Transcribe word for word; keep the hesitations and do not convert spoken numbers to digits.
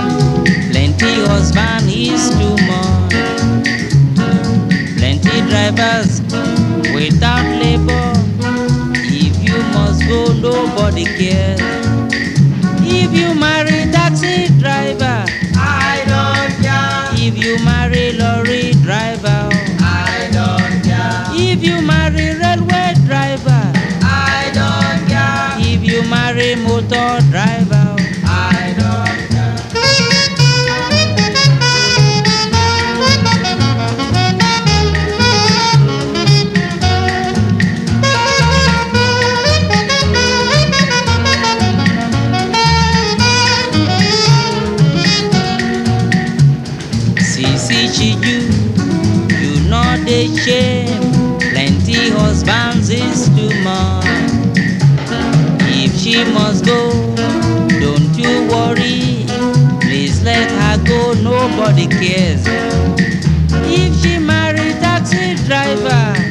Plenty husband is too much. Plenty drivers without labor. If you must go, nobody cares. If you marry taxi driver, I don't care. if you marry lorry driver, I don't care. if you marry railway driver, I don't care. if you marry motor driver, I don't care. Sisi Chiju, you know the shame. Plenty husbands is too much. If she must go, don't you worry. Please let her go, nobody cares. If she marry taxi driver,